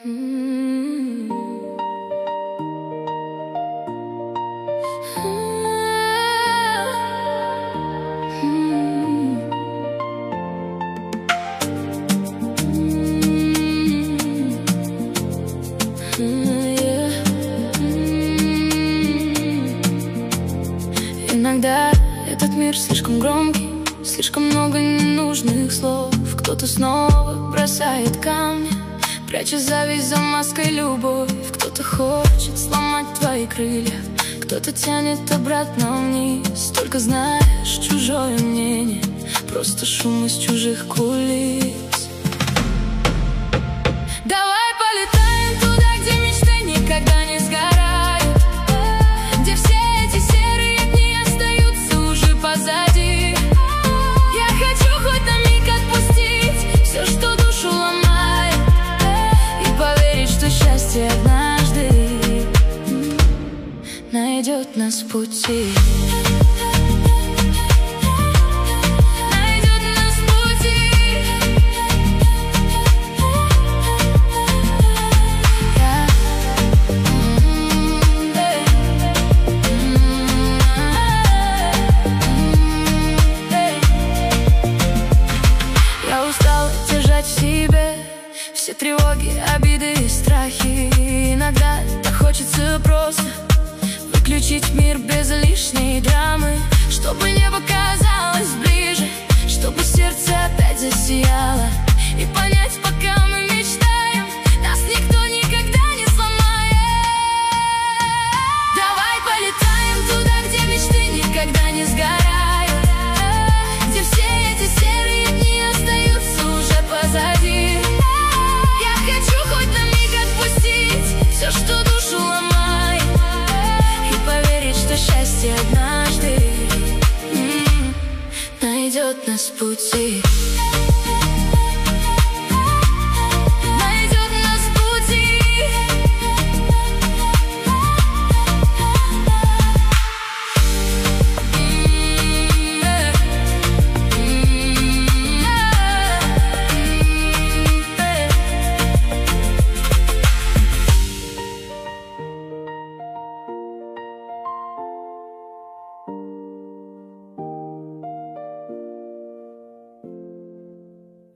Иногда этот мир слишком громкий, слишком много ненужных слов. Кто-то снова бросает камни, пряча зависть за маской любовь. Кто-то хочет сломать твои крылья, кто-то тянет обратно вниз. Только знаешь, чужое мнение просто шум из чужих кулис. Давай полетаем туда, где мечты никогда не сгорают, где все эти серые дни остаются уже позади. Я хочу хоть на миг отпустить все, что душу ломает, и поверить, что счастье однажды найдет нас в пути. В себе все тревоги, обиды и страхи. Иногда так хочется просто выключить мир без лишней драмы, чтобы небо казалось ближе, чтобы сердце опять засияло, и понять, пока мы мечтаем, нас никто никогда не сломает. Давай полетаем туда, где мечты никогда не сгорают, где все эти серые дни остаются уже позади. Я хочу хоть на миг отпустить все, что душу ломает, и поверить, что счастье однажды найдет нас в пути.